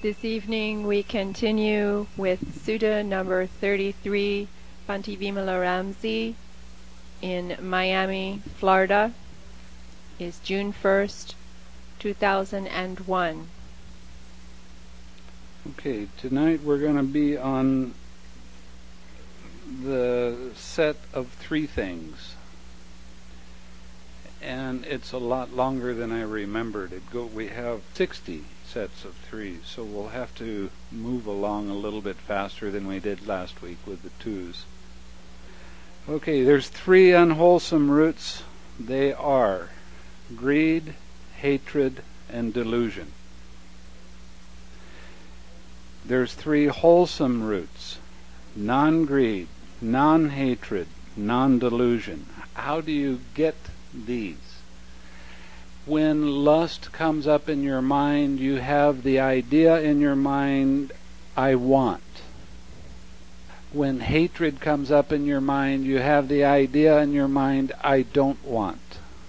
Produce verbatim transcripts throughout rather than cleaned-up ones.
This evening we continue with Sutta number thirty-three, Bhante Vimala Ramsey in Miami, Florida. Is June first, two thousand one. Okay, tonight we're going to be on the set of three things. And it's a lot longer than I remembered. It go we have sixty sets of threes, so we'll have to move along a little bit faster than we did last week with the twos. Okay, there's three unwholesome roots. They are greed, hatred, and delusion. There's three wholesome roots: non-greed, non-hatred, non-delusion. How do you get these? When lust comes up in your mind, you have the idea in your mind, I want. When hatred comes up in your mind, you have the idea in your mind, I don't want.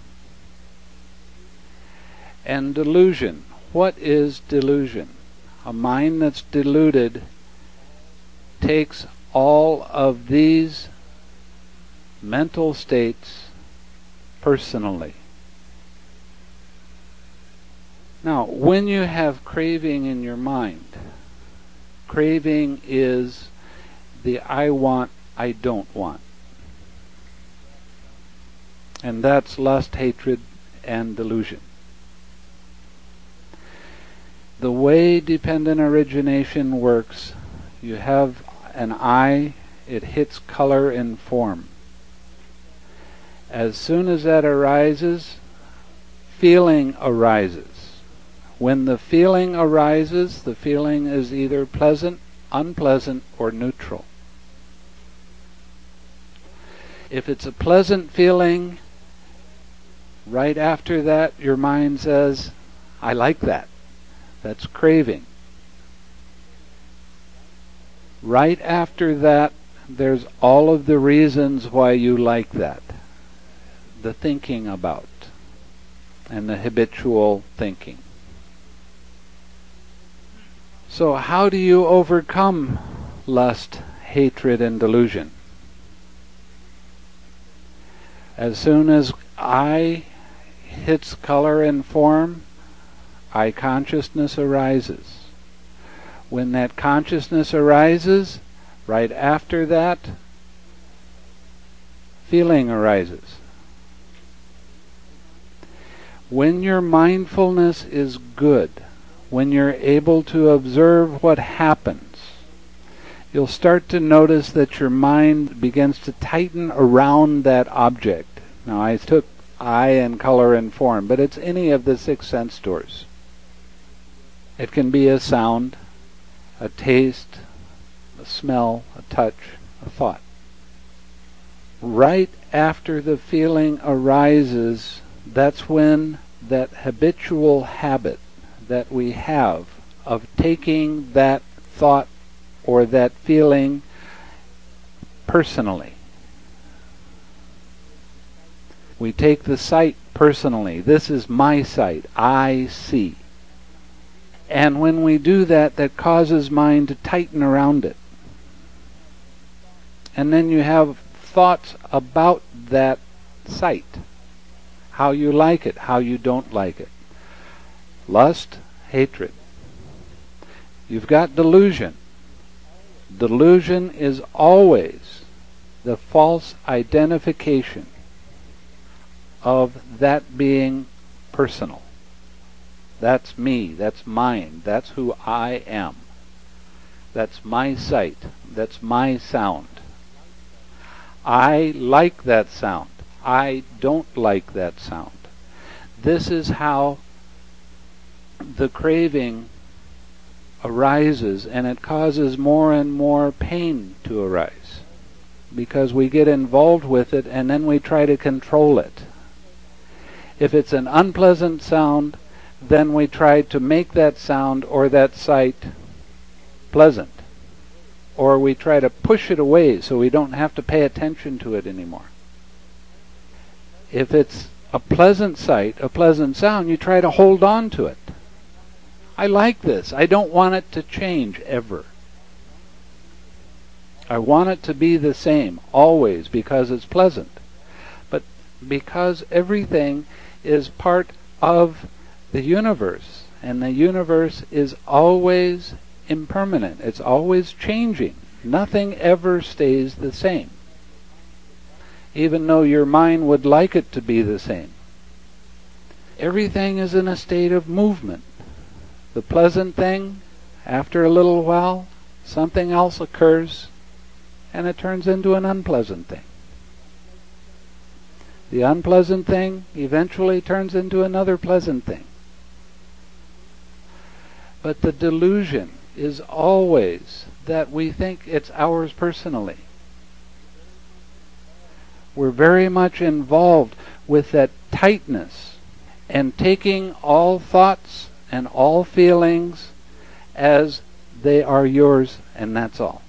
And delusion. What is delusion? A mind that's deluded takes all of these mental states personally. Now, when you have craving in your mind, craving is the I want, I don't want. And that's lust, hatred, and delusion. The way dependent origination works, you have an I, it hits color and form. As soon as that arises, feeling arises. When the feeling arises, the feeling is either pleasant, unpleasant, or neutral. If it's a pleasant feeling, right after that your mind says, I like that. That's craving. Right after that, there's all of the reasons why you like that. The thinking about, and the habitual thinking. So how do you overcome lust, hatred, and delusion? As soon as I hits color and form, I consciousness arises. When that consciousness arises, right after that, feeling arises. When your mindfulness is good, when you're able to observe what happens, you'll start to notice that your mind begins to tighten around that object. Now, I took I and color and form, but it's any of the six sense doors. It can be a sound, a taste, a smell, a touch, a thought. Right after the feeling arises, that's when that habitual habit that we have of taking that thought or that feeling personally. We take the sight personally. This is my sight. I see. And when we do that, that causes mind to tighten around it. And then you have thoughts about that sight. How you like it, how you don't like it. Lust, hatred. You've got delusion. Delusion is always the false identification of that being personal. That's me, that's mine, that's who I am. That's my sight, that's my sound. I like that sound. I don't like that sound. This is how the craving arises, and it causes more and more pain to arise because we get involved with it and then we try to control it. If it's an unpleasant sound, then we try to make that sound or that sight pleasant, or we try to push it away so we don't have to pay attention to it anymore. If it's a pleasant sight, a pleasant sound, you try to hold on to it. I like this. I don't want it to change ever. I want it to be the same always because it's pleasant. But because everything is part of the universe, and the universe is always impermanent. It's always changing. Nothing ever stays the same, even though your mind would like it to be the same. Everything is in a state of movement. The pleasant thing, after a little while, something else occurs, and it turns into an unpleasant thing. The unpleasant thing eventually turns into another pleasant thing. But the delusion is always that we think it's ours personally. We're very much involved with that tightness and taking all thoughts and all feelings as they are yours, and that's all.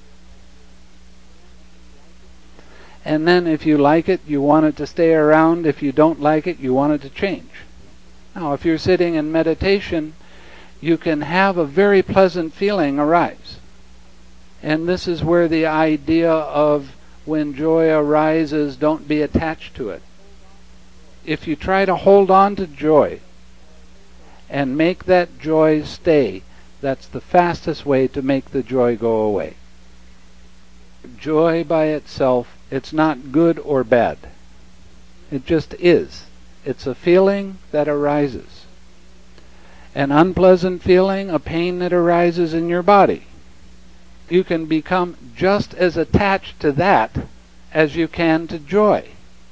And then if you like it, you want it to stay around. If you don't like it, you want it to change. Now, if you're sitting in meditation, you can have a very pleasant feeling arise. And this is where the idea of when joy arises, don't be attached to it. If you try to hold on to joy and make that joy stay, that's the fastest way to make the joy go away. Joy by itself, it's not good or bad. It just is. It's a feeling that arises. An unpleasant feeling, a pain that arises in your body. You can become just as attached to that as you can to joy.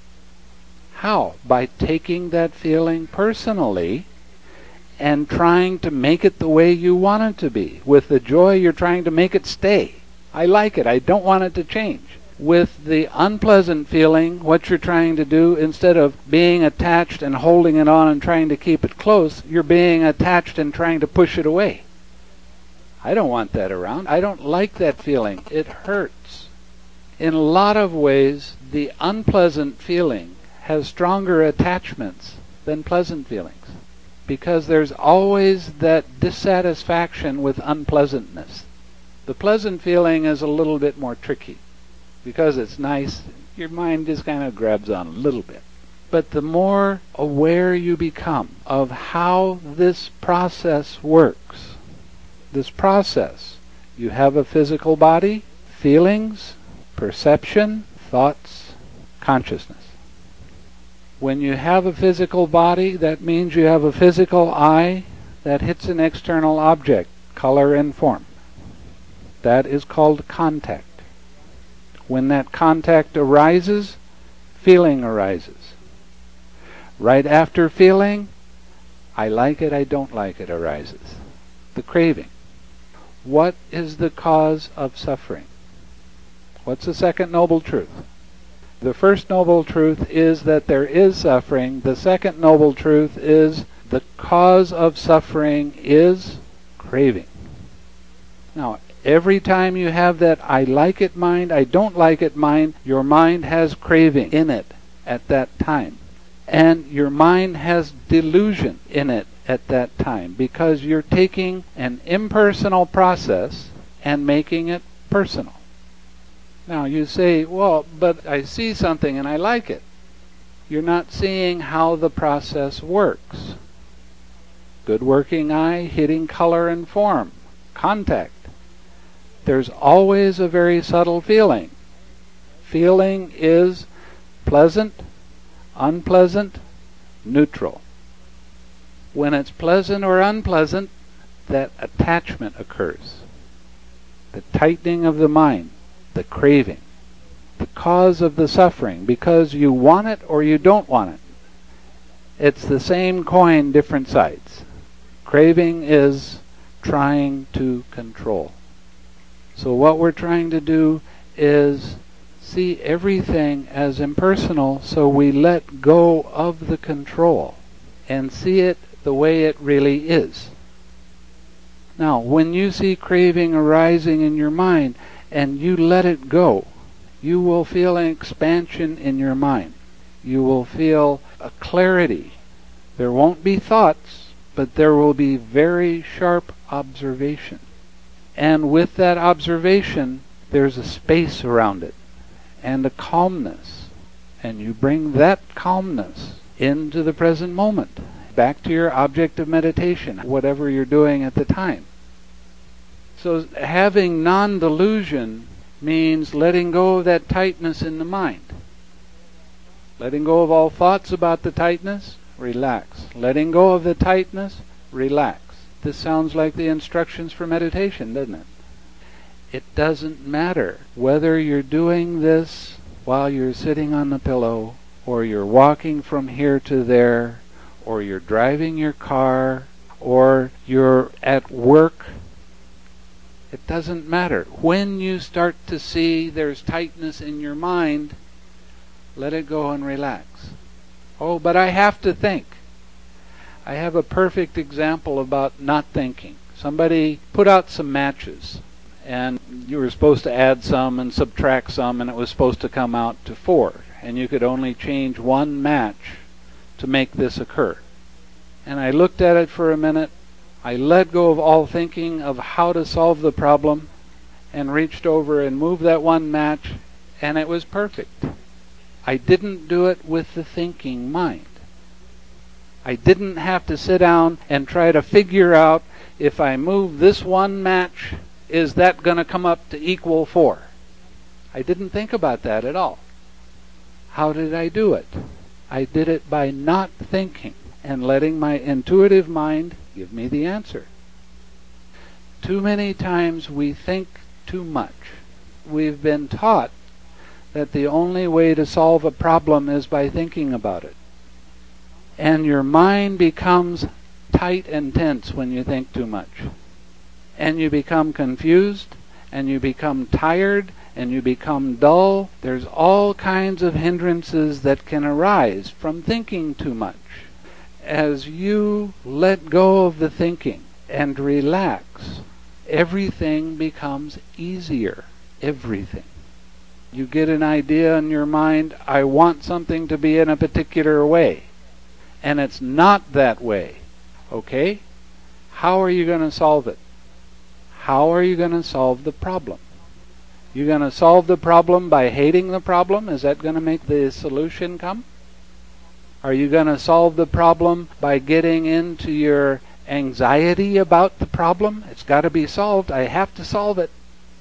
How? By taking that feeling personally and trying to make it the way you want it to be. With the joy, you're trying to make it stay. I like it. I don't want it to change. With the unpleasant feeling, what you're trying to do, instead of being attached and holding it on and trying to keep it close, you're being attached and trying to push it away. I don't want that around. I don't like that feeling. It hurts. In a lot of ways, the unpleasant feeling has stronger attachments than pleasant feelings, because there's always that dissatisfaction with unpleasantness. The pleasant feeling is a little bit more tricky. Because it's nice, your mind just kind of grabs on a little bit. But the more aware you become of how this process works, this process, you have a physical body, feelings, perception, thoughts, consciousness. When you have a physical body, that means you have a physical eye that hits an external object, color and form. That is called contact. When that contact arises, feeling arises. Right after feeling, I like it, I don't like it arises. The craving. What is the cause of suffering? What's the second noble truth? The first noble truth is that there is suffering. The second noble truth is the cause of suffering is craving. Now, every time you have that I like it mind, I don't like it mind, your mind has craving in it at that time. And your mind has delusion in it at that time, because you're taking an impersonal process and making it personal. Now you say, well, but I see something and I like it. You're not seeing how the process works. Good working eye, hitting color and form, contact. There's always a very subtle feeling. Feeling is pleasant, unpleasant, neutral. When it's pleasant or unpleasant, that attachment occurs. The tightening of the mind, the craving, the cause of the suffering, because you want it or you don't want it. It's the same coin, different sides. Craving is trying to control. So what we're trying to do is see everything as impersonal, so we let go of the control and see it the way it really is. Now, when you see craving arising in your mind and you let it go, you will feel an expansion in your mind. You will feel a clarity. There won't be thoughts, but there will be very sharp observation. And with that observation, there's a space around it and a calmness. And you bring that calmness into the present moment, back to your object of meditation, whatever you're doing at the time. So having non-delusion means letting go of that tightness in the mind. Letting go of all thoughts about the tightness, relax. Letting go of the tightness, relax. This sounds like the instructions for meditation, doesn't it? It doesn't matter whether you're doing this while you're sitting on the pillow, or you're walking from here to there, or you're driving your car, or you're at work. It doesn't matter. When you start to see there's tightness in your mind, let it go and relax. Oh, but I have to think. I have a perfect example about not thinking. Somebody put out some matches, and you were supposed to add some and subtract some, and it was supposed to come out to four. And you could only change one match to make this occur. And I looked at it for a minute. I let go of all thinking of how to solve the problem and reached over and moved that one match, and it was perfect. I didn't do it with the thinking mind. I didn't have to sit down and try to figure out, if I move this one match, is that going to come up to equal four? I didn't think about that at all. How did I do it? I did it by not thinking and letting my intuitive mind give me the answer. Too many times we think too much. We've been taught that the only way to solve a problem is by thinking about it. And your mind becomes tight and tense when you think too much. And you become confused, and you become tired, and you become dull. There's all kinds of hindrances that can arise from thinking too much. As you let go of the thinking and relax, everything becomes easier. Everything. You get an idea in your mind, I want something to be in a particular way. And it's not that way. Okay? How are you going to solve it? How are you going to solve the problem? You're going to solve the problem by hating the problem? Is that going to make the solution come? Are you going to solve the problem by getting into your anxiety about the problem? It's got to be solved. I have to solve it.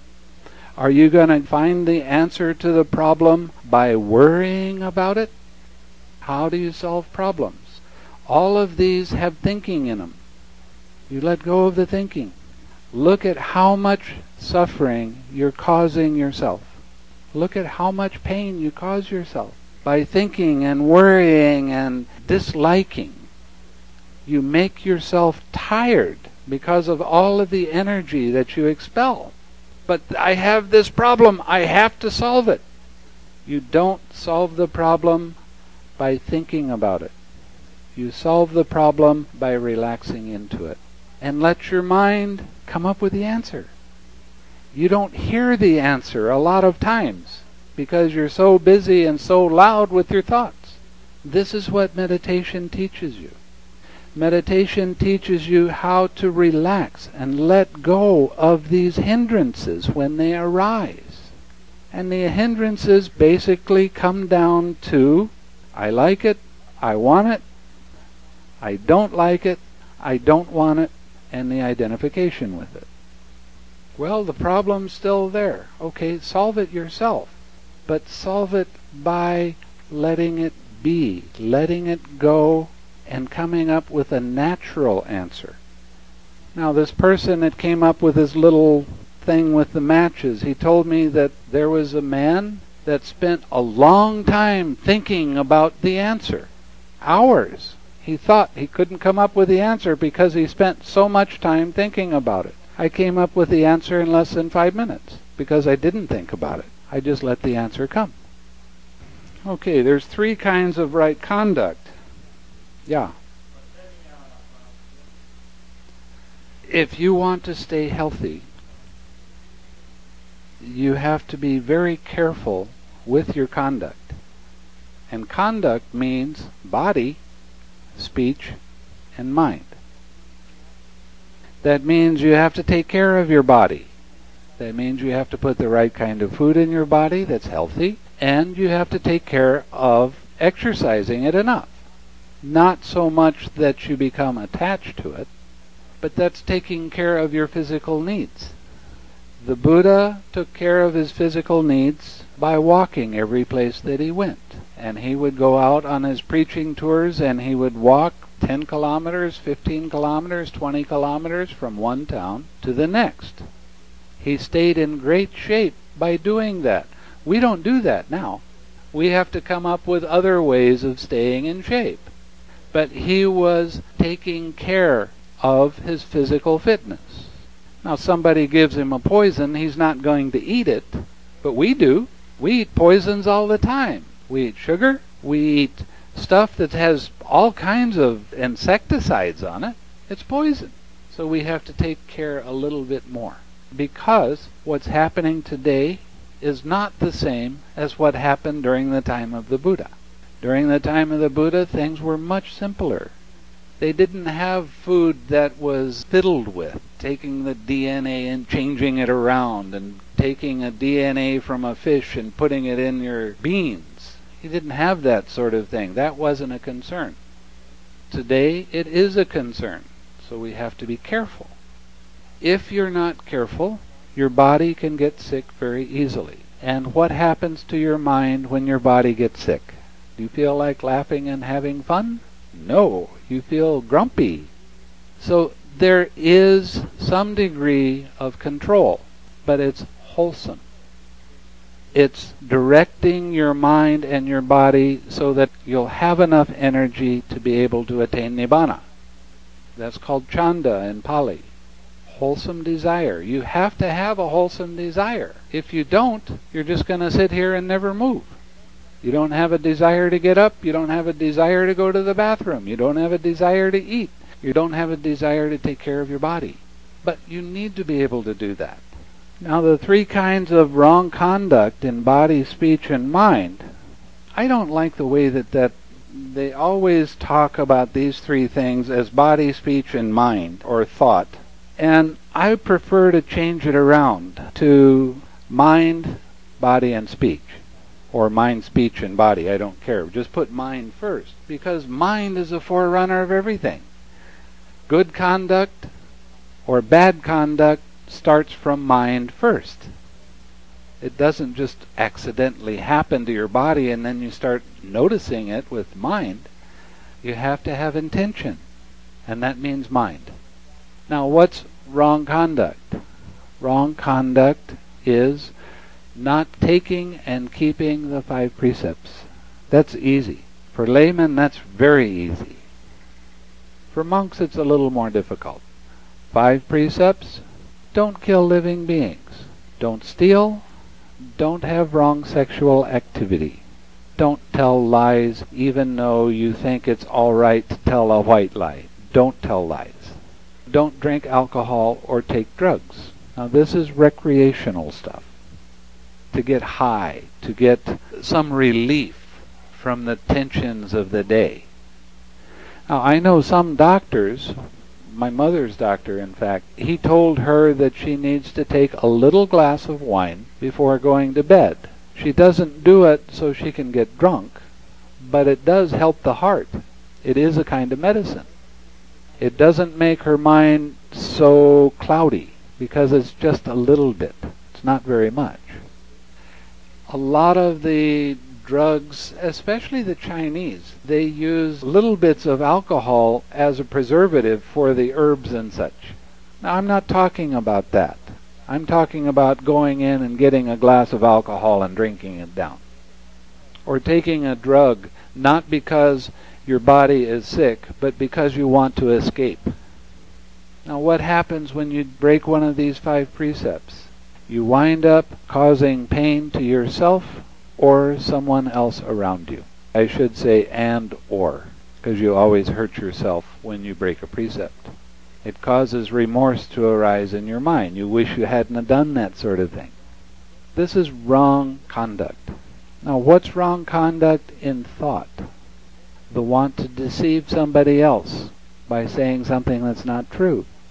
Are you going to find the answer to the problem by worrying about it? How do you solve problems? All of these have thinking in them. You let go of the thinking. Look at how much suffering you're causing yourself. Look at how much pain you cause yourself by thinking and worrying and disliking. You make yourself tired because of all of the energy that you expel. But I have this problem, I have to solve it. You don't solve the problem by thinking about it. You solve the problem by relaxing into it. And let your mind come up with the answer. You don't hear the answer a lot of times because you're so busy and so loud with your thoughts. This is what meditation teaches you. Meditation teaches you how to relax and let go of these hindrances when they arise. And the hindrances basically come down to, I like it, I want it, I don't like it, I don't want it, and the identification with it. Well, the problem's still there. Okay, solve it yourself. But solve it by letting it be, letting it go, and coming up with a natural answer. Now, this person that came up with his little thing with the matches, he told me that there was a man that spent a long time thinking about the answer. Hours. He thought he couldn't come up with the answer because he spent so much time thinking about it. I came up with the answer in less than five minutes because I didn't think about it. I just let the answer come. Okay, there's three kinds of right conduct. Yeah. If you want to stay healthy, you have to be very careful with your conduct. And conduct means body, speech, and mind. That means you have to take care of your body. That means you have to put the right kind of food in your body that's healthy, and you have to take care of exercising it enough. Not so much that you become attached to it, but that's taking care of your physical needs. The Buddha took care of his physical needs by walking every place that he went. And he would go out on his preaching tours and he would walk ten kilometers, fifteen kilometers, twenty kilometers from one town to the next. He stayed in great shape by doing that. We don't do that now. We have to come up with other ways of staying in shape. But he was taking care of his physical fitness. Now somebody gives him a poison, he's not going to eat it, but we do. We eat poisons all the time. We eat sugar, we eat stuff that has all kinds of insecticides on it. It's poison. So we have to take care a little bit more. Because what's happening today is not the same as what happened during the time of the Buddha. During the time of the Buddha, things were much simpler. They didn't have food that was fiddled with, taking the D N A and changing it around, and taking a D N A from a fish and putting it in your beans. He didn't have that sort of thing. That wasn't a concern. Today, it is a concern, so we have to be careful. If you're not careful, your body can get sick very easily. And what happens to your mind when your body gets sick? Do you feel like laughing and having fun? No, you feel grumpy. So there is some degree of control, but it's wholesome. It's directing your mind and your body so that you'll have enough energy to be able to attain Nibbana. That's called chanda in Pali. Wholesome desire. You have to have a wholesome desire. If you don't, you're just going to sit here and never move. You don't have a desire to get up. You don't have a desire to go to the bathroom. You don't have a desire to eat. You don't have a desire to take care of your body. But you need to be able to do that. Now, the three kinds of wrong conduct in body, speech, and mind, I don't like the way that, that they always talk about these three things as body, speech, and mind, or thought. And I prefer to change it around to mind, body, and speech. Or mind, speech, and body, I don't care. Just put mind first, because mind is a forerunner of everything. Good conduct or bad conduct starts from mind first. It doesn't just accidentally happen to your body and then you start noticing it with mind. You have to have intention, and that means mind. Now, what's wrong conduct? Wrong conduct is not taking and keeping the five precepts. That's easy. For laymen, that's very easy. For monks, it's a little more difficult. Five precepts: don't kill living beings. Don't steal. Don't have wrong sexual activity. Don't tell lies even though you think it's all right to tell a white lie. Don't tell lies. Don't drink alcohol or take drugs. Now, this is recreational stuff. To get high, to get some relief from the tensions of the day. Now, I know some doctors, my mother's doctor, in fact, he told her that she needs to take a little glass of wine before going to bed. She doesn't do it so she can get drunk, but it does help the heart. It is a kind of medicine. It doesn't make her mind so cloudy, because it's just a little bit. It's not very much. A lot of the drugs, especially the Chinese, they use little bits of alcohol as a preservative for the herbs and such. Now, I'm not talking about that. I'm talking about going in and getting a glass of alcohol and drinking it down. Or taking a drug, not because your body is sick, but because you want to escape. Now, what happens when you break one of these five precepts? You wind up causing pain to yourself or someone else around you. I should say and or, because you always hurt yourself when you break a precept. It causes remorse to arise in your mind. You wish you hadn't done that sort of thing. This is wrong conduct. Now, what's wrong conduct in thought? The want to deceive somebody else by saying something that's not true.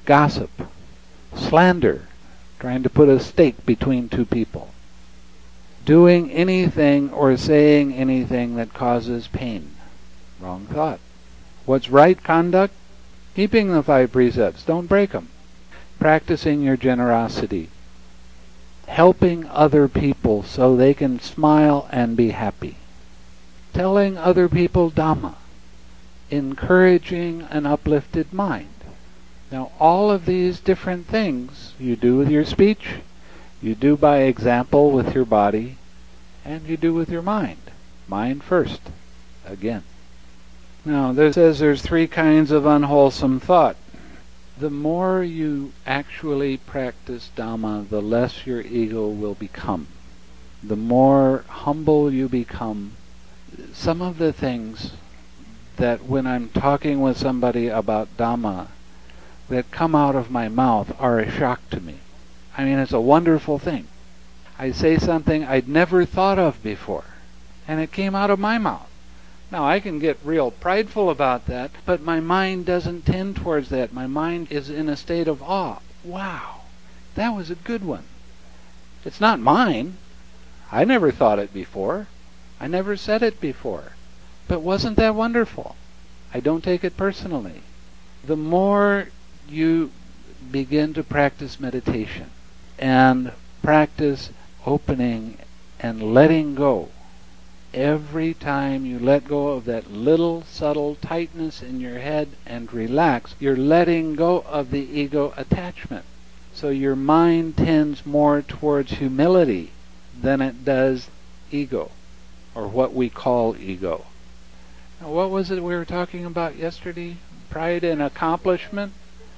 gossip, slander, trying to put a stake between two people, doing anything or saying anything that causes pain. Wrong thought. What's right conduct? Keeping the five precepts. Don't break them. Practicing your generosity. Helping other people so they can smile and be happy. Telling other people Dhamma. Encouraging an uplifted mind. Now all of these different things you do with your speech, you do by example with your body, and you do with your mind. Mind first. Again. Now, this says there's three kinds of unwholesome thought. The more you actually practice Dhamma, the less your ego will become. The more humble you become. Some of the things that when I'm talking with somebody about Dhamma that come out of my mouth are a shock to me. I mean, it's a wonderful thing. I say something I'd never thought of before, and it came out of my mouth. Now, I can get real prideful about that, but my mind doesn't tend towards that. My mind is in a state of awe. Wow, that was a good one. It's not mine. I never thought it before. I never said it before. But wasn't that wonderful? I don't take it personally. The more you begin to practice meditation and practice opening and letting go, every time you let go of that little subtle tightness in your head and relax, you're letting go of the ego attachment. So your mind tends more towards humility than it does ego, or what we call ego. Now, what was it we were talking about yesterday? Pride and accomplishment?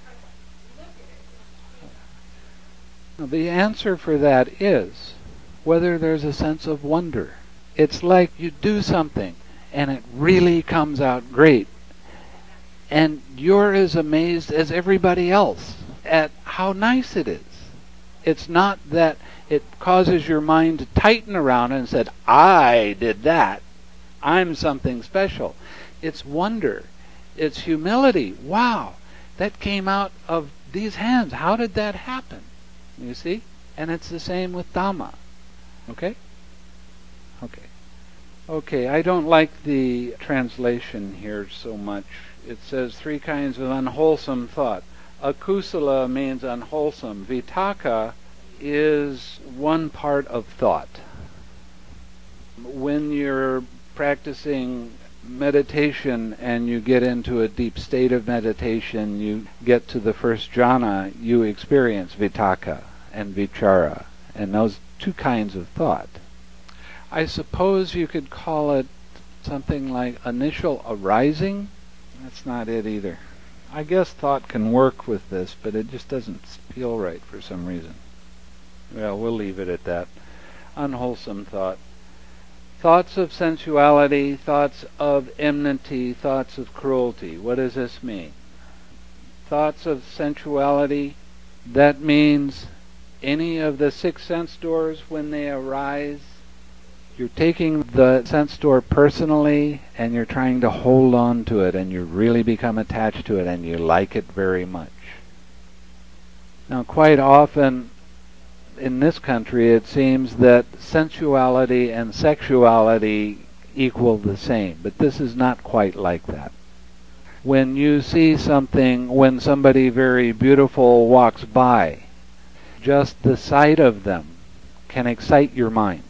Now, the answer for that is whether there's a sense of wonder. It's like you do something and it really comes out great, and you're as amazed as everybody else at how nice it is. It's not that it causes your mind to tighten around and said, I did that. I'm something special. It's wonder. It's humility. Wow, that came out of these hands. How did that happen? You see? And it's the same with Dhamma. Okay? Okay. Okay, I don't like the translation here so much. It says three kinds of unwholesome thought. Akusala means unwholesome. Vitaka is one part of thought. When you're practicing meditation and you get into a deep state of meditation, you get to the first jhana, you experience vitaka and vichara, and those two kinds of thought. I suppose you could call it something like initial arising. That's not it either. I guess thought can work with this, but it just doesn't feel right for some reason. Well, we'll leave it at that. Unwholesome thought. Thoughts of sensuality, thoughts of enmity, thoughts of cruelty. What does this mean? Thoughts of sensuality, that means any of the six sense doors when they arise, you're taking the sense door personally and you're trying to hold on to it, and you really become attached to it and you like it very much. Now, quite often in this country it seems that sensuality and sexuality equal the same, but this is not quite like that. When you see something, when somebody very beautiful walks by, just the sight of them can excite your mind.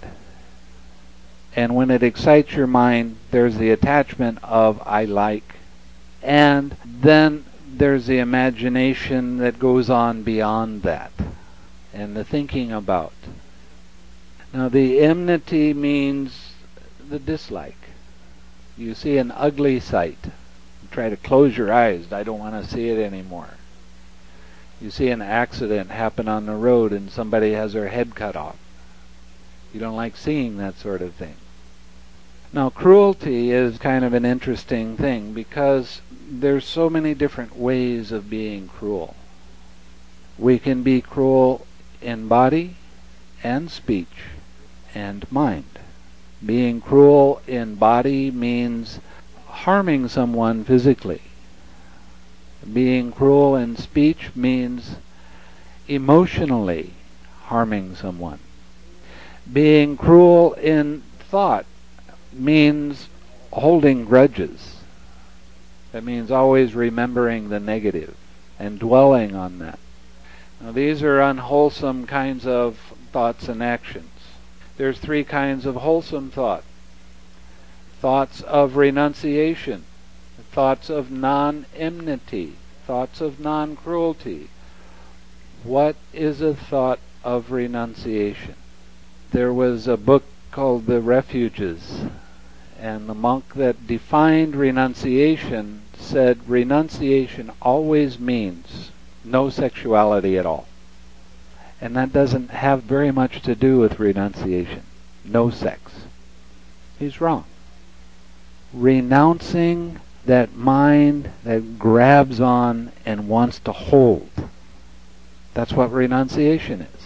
And when it excites your mind, there's the attachment of I like, and then there's the imagination that goes on beyond that, and the thinking about. Now, the enmity means the dislike. You see an ugly sight, you try to close your eyes, I don't want to see it anymore. You see an accident happen on the road and somebody has their head cut off. You don't like seeing that sort of thing. Now, cruelty is kind of an interesting thing because there's so many different ways of being cruel. We can be cruel in body and speech and mind. Being cruel in body means harming someone physically. Being cruel in speech means emotionally harming someone. Being cruel in thought means holding grudges. That means always remembering the negative and dwelling on that. Now, these are unwholesome kinds of thoughts and actions. There's three kinds of wholesome thought. Thoughts of renunciation, thoughts of non-enmity, thoughts of non-cruelty. What is a thought of renunciation? There was a book called The Refuges, and the monk that defined renunciation said renunciation always means no sexuality at all. And that doesn't have very much to do with renunciation. No sex. He's wrong. Renouncing that mind that grabs on and wants to hold. That's what renunciation is.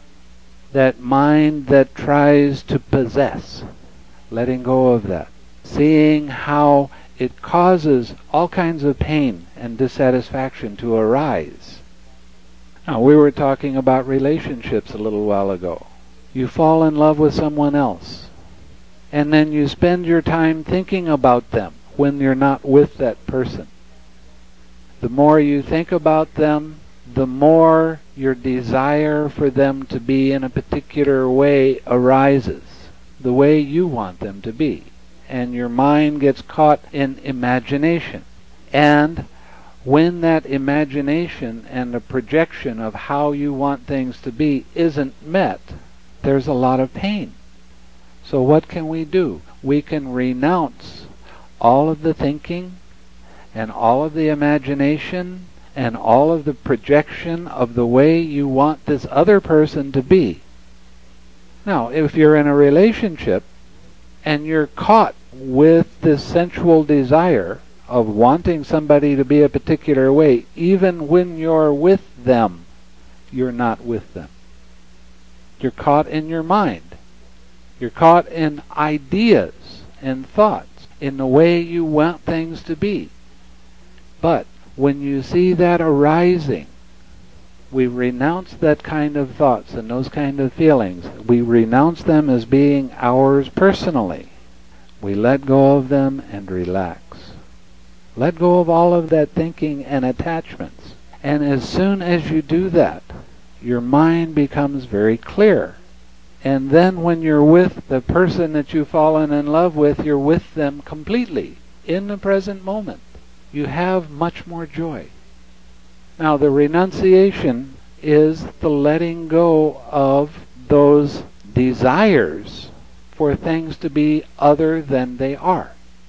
That mind that tries to possess. Letting go of that. Seeing how it causes all kinds of pain and dissatisfaction to arise. Now, we were talking about relationships a little while ago. You fall in love with someone else, and then you spend your time thinking about them when you're not with that person. The more you think about them, the more your desire for them to be in a particular way arises, the way you want them to be. And your mind gets caught in imagination. And when that imagination and the projection of how you want things to be isn't met, there's a lot of pain. So what can we do? We can renounce all of the thinking and all of the imagination and all of the projection of the way you want this other person to be. Now, if you're in a relationship and you're caught with this sensual desire of wanting somebody to be a particular way, even when you're with them, you're not with them. You're caught in your mind. You're caught in ideas and thoughts, in the way you want things to be. But when you see that arising, we renounce that kind of thoughts and those kind of feelings. We renounce them as being ours personally. We let go of them and relax. Let go of all of that thinking and attachments. And as soon as you do that, your mind becomes very clear. And then when you're with the person that you've fallen in love with, you're with them completely, in the present moment. You have much more joy. Now, the renunciation is the letting go of those desires for things to be other than they are.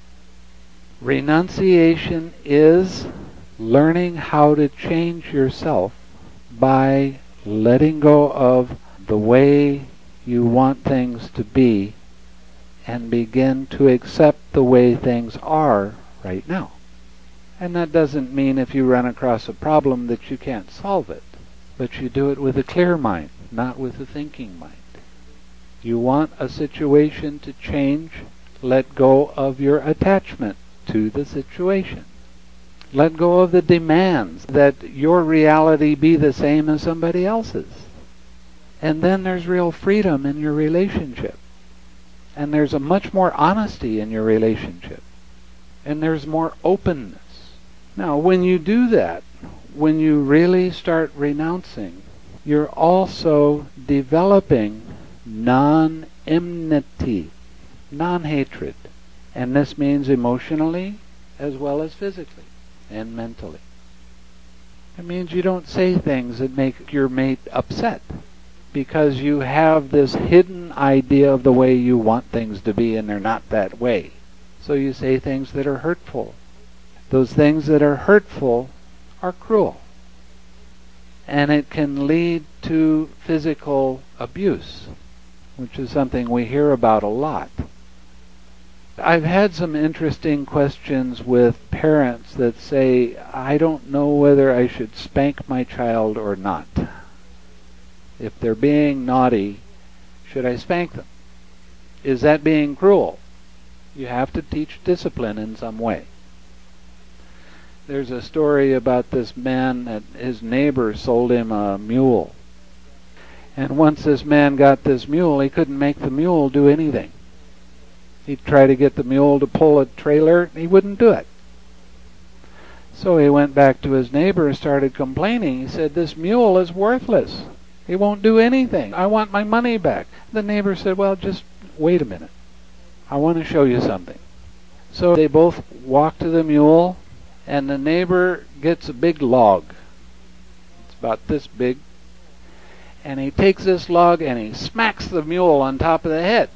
Renunciation is learning how to change yourself by letting go of the way you want things to be and begin to accept the way things are right now. And that doesn't mean if you run across a problem that you can't solve it, but you do it with a clear mind, not with a thinking mind. You want a situation to change, let go of your attachment to the situation. Let go of the demands that your reality be the same as somebody else's. And then there's real freedom in your relationship. And there's a much more honesty in your relationship. And there's more openness. Now, when you do that, when you really start renouncing, you're also developing non-enmity, non-hatred. And this means emotionally as well as physically and mentally. It means you don't say things that make your mate upset because you have this hidden idea of the way you want things to be and they're not that way. So you say things that are hurtful. Those things that are hurtful are cruel. And it can lead to physical abuse, which is something we hear about a lot. I've had some interesting questions with parents that say, I don't know whether I should spank my child or not. If they're being naughty, should I spank them? Is that being cruel? You have to teach discipline in some way. There's a story about this man that his neighbor sold him a mule. And once this man got this mule, he couldn't make the mule do anything. He'd try to get the mule to pull a trailer, and he wouldn't do it. So he went back to his neighbor and started complaining. He said, "This mule is worthless. He won't do anything. I want my money back." The neighbor said, "Well, just wait a minute. I want to show you something." So they both walk to the mule, and the neighbor gets a big log. It's about this big. And he takes this log and he smacks the mule on top of the head.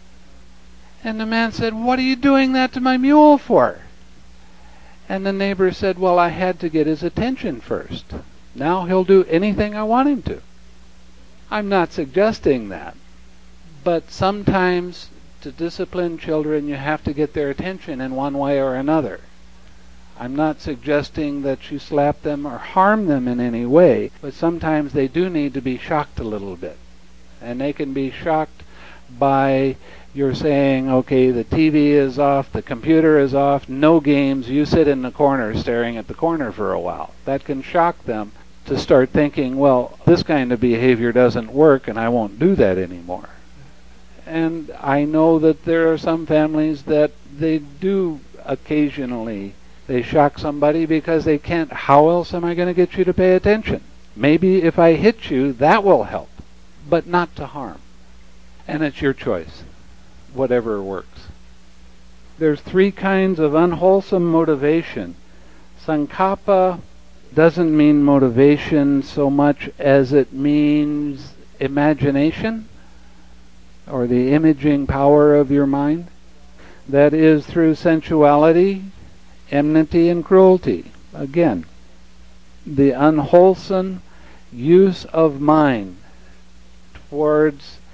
And the man said, "What are you doing that to my mule for?" And the neighbor said, "Well, I had to get his attention first. Now he'll do anything I want him to." I'm not suggesting that. But sometimes to discipline children, you have to get their attention in one way or another. I'm not suggesting that you slap them or harm them in any way, but sometimes they do need to be shocked a little bit. And they can be shocked by your saying, "Okay, the T V is off, the computer is off, no games, you sit in the corner staring at the corner for a while." That can shock them to start thinking, well, this kind of behavior doesn't work and I won't do that anymore. And I know that there are some families that they do occasionally, they shock somebody because they can't, how else am I going to get you to pay attention? Maybe if I hit you, that will help, but not to harm. And it's your choice, whatever works. There's three kinds of unwholesome motivation. Sankappa doesn't mean motivation so much as it means imagination, or the imaging power of your mind. That is through sensuality, enmity, and cruelty. Again, the unwholesome use of mind towards